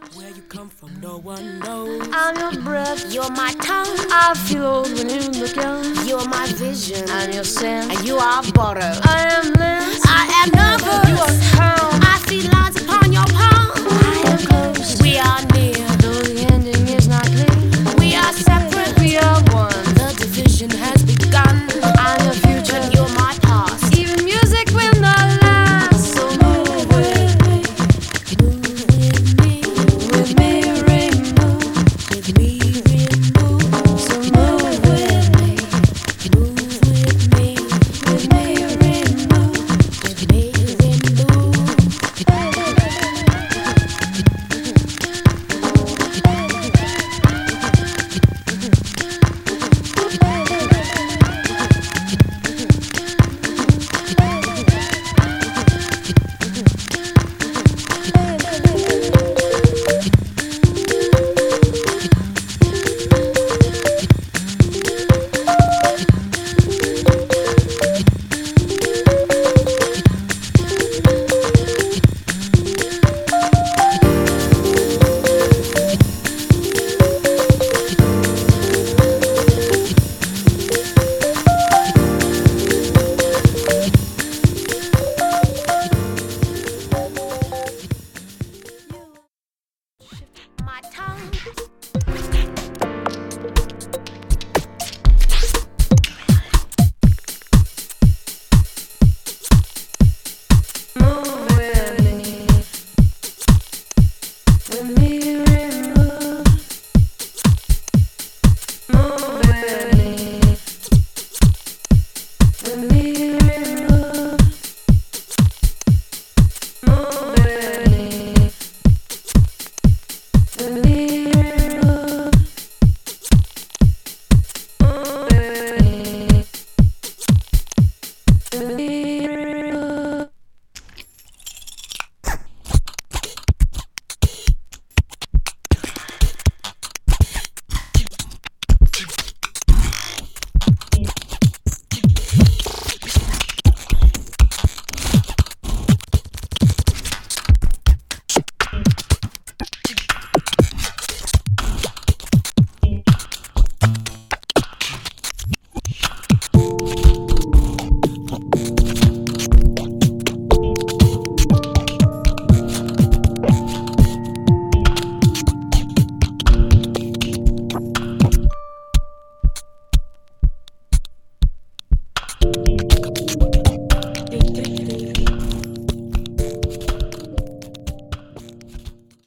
Where you come from, no one knows. I'm your breath, You're my tongue. I feel old when you look young. You're my vision. I'm your scent, And you are butter. I am Liz, I am nervous. you are calm. I see lines upon your palm. I am close, We are near. though the ending is not clear. We are separate. We are one. The division has begun. I'm your future, And you're my past. even music will not last. So move with me, Move with me. with me, remove. With me, remove. So move with me, Move with me. with me, remove. With me, remove. My tongue. Move with me, with me.